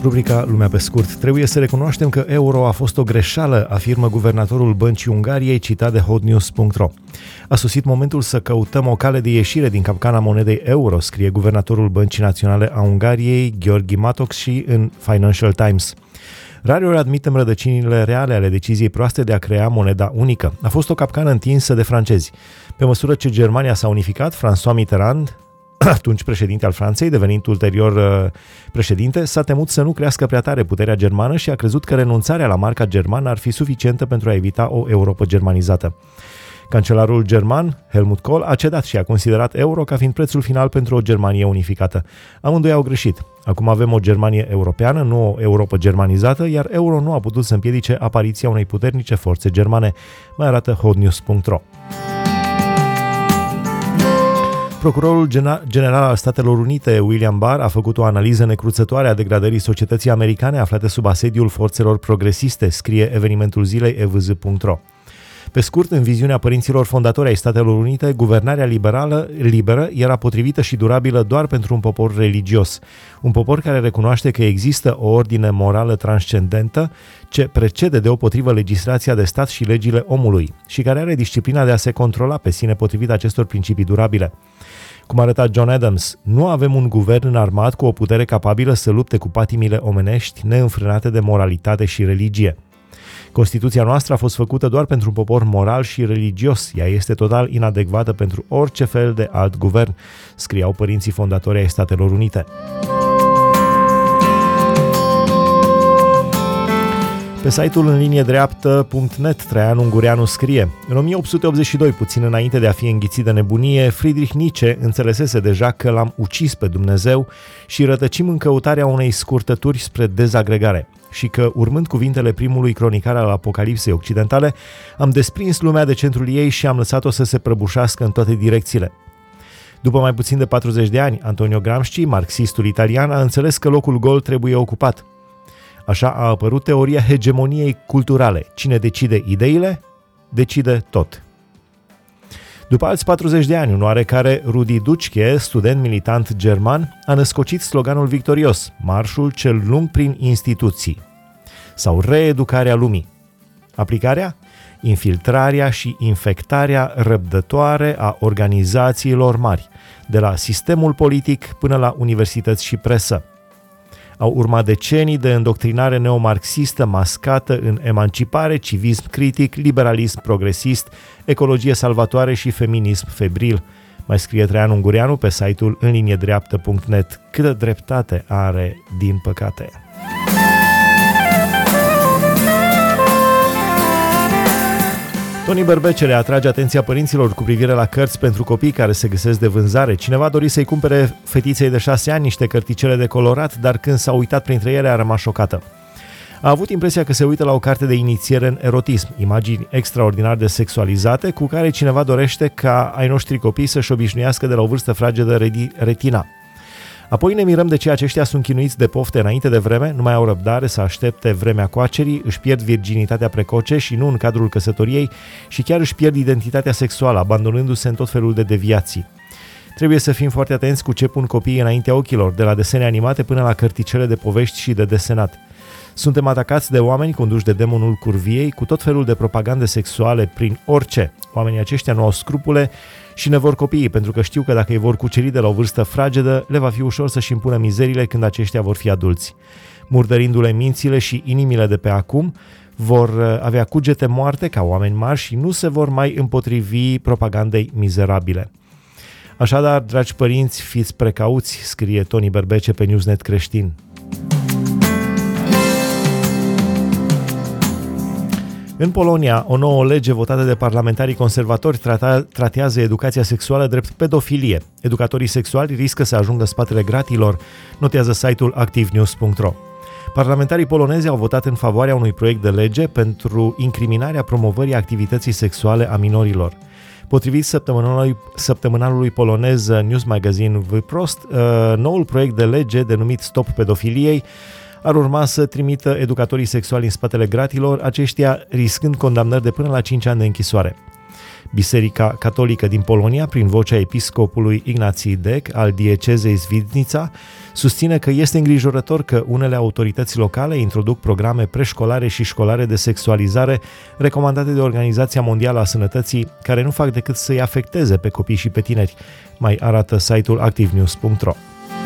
Rubrica Lumea pe scurt. Trebuie să recunoaștem că euro a fost o greșeală, afirmă guvernatorul Băncii Ungariei, citat de hotnews.ro. A sosit momentul să căutăm o cale de ieșire din capcana monedei euro, scrie guvernatorul Băncii Naționale a Ungariei, Gheorghe Matocsi, în Financial Times. Rareori admitem rădăcinile reale ale deciziei proaste de a crea moneda unică. A fost o capcană întinsă de francezi. Pe măsură ce Germania s-a unificat, François Mitterrand, atunci președinte al Franței, devenind ulterior președinte, s-a temut să nu crească prea tare puterea germană și a crezut că renunțarea la marca germană ar fi suficientă pentru a evita o Europă germanizată. Cancelarul german, Helmut Kohl, a cedat și a considerat euro ca fiind prețul final pentru o Germanie unificată. Amândoi au greșit. Acum avem o Germanie europeană, nu o Europă germanizată, iar euro nu a putut să împiedice apariția unei puternice forțe germane, mai arată hotnews.ro. Procurorul general al Statelor Unite, William Barr, a făcut o analiză necruțătoare a degradării societății americane aflate sub asediul forțelor progresiste, scrie evenimentul zilei evz.ro. Pe scurt, în viziunea părinților fondatori ai Statelor Unite, guvernarea liberă era potrivită și durabilă doar pentru un popor religios, un popor care recunoaște că există o ordine morală transcendentă ce precede deopotrivă legislația de stat și legile omului și care are disciplina de a se controla pe sine potrivit acestor principii durabile. Cum arăta John Adams, nu avem un guvern înarmat cu o putere capabilă să lupte cu patimile omenești neînfrânate de moralitate și religie. Constituția noastră a fost făcută doar pentru un popor moral și religios. Ea este total inadecvată pentru orice fel de alt guvern, scriau părinții fondatori ai Statelor Unite. Pe site-ul înliniedreaptă.net, Traian Ungureanu scrie: în 1882, puțin înainte de a fi înghițit de nebunie, Friedrich Nietzsche înțelesese deja că l-am ucis pe Dumnezeu și rătăcim în căutarea unei scurtături spre dezagregare și că, urmând cuvintele primului cronicar al Apocalipsei occidentale, am desprins lumea de centrul ei și am lăsat-o să se prăbușească în toate direcțiile. După mai puțin de 40 de ani, Antonio Gramsci, marxistul italian, a înțeles că locul gol trebuie ocupat. Așa a apărut teoria hegemoniei culturale. Cine decide ideile, decide tot. După alți 40 de ani, un oarecare Rudi Dutschke, student militant german, a născocit sloganul victorios: marșul cel lung prin instituții, sau reeducarea lumii. Aplicarea? Infiltrarea și infectarea răbdătoare a organizațiilor mari, de la sistemul politic până la universități și presă. Au urmat decenii de îndoctrinare neomarxistă mascată în emancipare, civism critic, liberalism progresist, ecologie salvatoare și feminism febril. Mai scrie Traian Ungureanu pe site-ul înliniedreaptă.net. Câtă dreptate are, din păcate. Toni Berbecele atrage atenția părinților cu privire la cărți pentru copii care se găsesc de vânzare. Cineva a dorit să-i cumpere fetiței de 6 ani niște cărticele de colorat, dar când s-a uitat printre ele a rămas șocată. A avut impresia că se uită la o carte de inițiere în erotism, imagini extraordinar de sexualizate cu care cineva dorește ca ai noștri copii să-și obișnuiască de la o vârstă fragedă retina. Apoi ne mirăm de ce aceștia sunt chinuiți de pofte înainte de vreme, nu mai au răbdare să aștepte vremea coacerii, își pierd virginitatea precoce și nu în cadrul căsătoriei și chiar își pierd identitatea sexuală, abandonându-se în tot felul de deviații. Trebuie să fim foarte atenți cu ce pun copiii înaintea ochilor, de la desene animate până la cărticele de povești și de desenat. Suntem atacați de oameni conduși de demonul curviei cu tot felul de propagande sexuale prin orice. Oamenii aceștia nu au scrupule și ne vor copiii, pentru că știu că dacă îi vor cuceri de la o vârstă fragedă, le va fi ușor să-și impună mizerile când aceștia vor fi adulți. Murdărindu-le mințile și inimile de pe acum, vor avea cugete moarte ca oameni mari și nu se vor mai împotrivi propagandei mizerabile. Așadar, dragi părinți, fiți precauți, scrie Toni Berbece pe Newsnet Creștin. În Polonia, o nouă lege votată de parlamentarii conservatori tratează educația sexuală drept pedofilie. Educatorii sexuali riscă să ajungă în spatele gratilor, notează site-ul activenews.ro. Parlamentarii polonezi au votat în favoarea unui proiect de lege pentru incriminarea promovării activității sexuale a minorilor. Potrivit săptămânalului polonez News Magazine Wyprost, noul proiect de lege denumit Stop pedofiliei ar urma să trimită educatorii sexuali în spatele gratilor, aceștia riscând condamnări de până la 5 ani de închisoare. Biserica Catolică din Polonia, prin vocea episcopului Ignații Dec al diecezei Svidnița, susține că este îngrijorător că unele autorități locale introduc programe preșcolare și școlare de sexualizare recomandate de Organizația Mondială a Sănătății, care nu fac decât să-i afecteze pe copii și pe tineri, mai arată site-ul activenews.ro.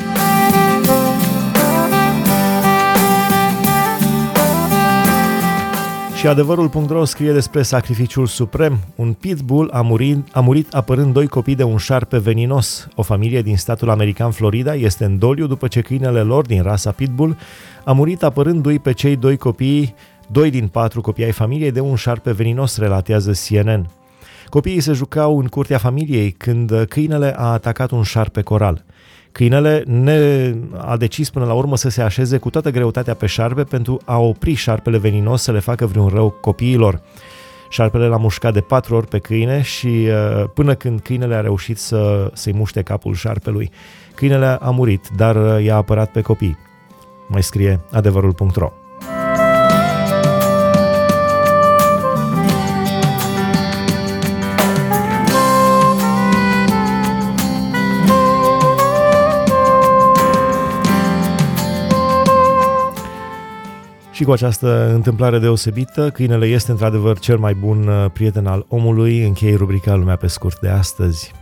Și adevărul.ro scrie despre sacrificiul suprem. Un pitbull a murit apărând 2 copii de un șarpe veninos. O familie din statul american Florida este în doliu după ce câinele lor din rasa pitbull a murit apărându-i pe cei 2 copii, 2 din 4 copii ai familiei, de un șarpe veninos, relatează CNN. Copiii se jucau în curtea familiei când câinele a atacat un șarpe coral. Câinele a decis până la urmă să se așeze cu toată greutatea pe șarpe pentru a opri șarpele veninos să le facă vreun rău copiilor. Șarpele l-a mușcat de 4 ori pe câine și până când câinele a reușit să-i muște capul șarpelui. Câinele a murit, dar i-a apărat pe copii. Mai scrie adevărul.ro. Și cu această întâmplare deosebită, câinele este într-adevăr cel mai bun prieten al omului. Închei rubrica Lumea pe scurt de astăzi.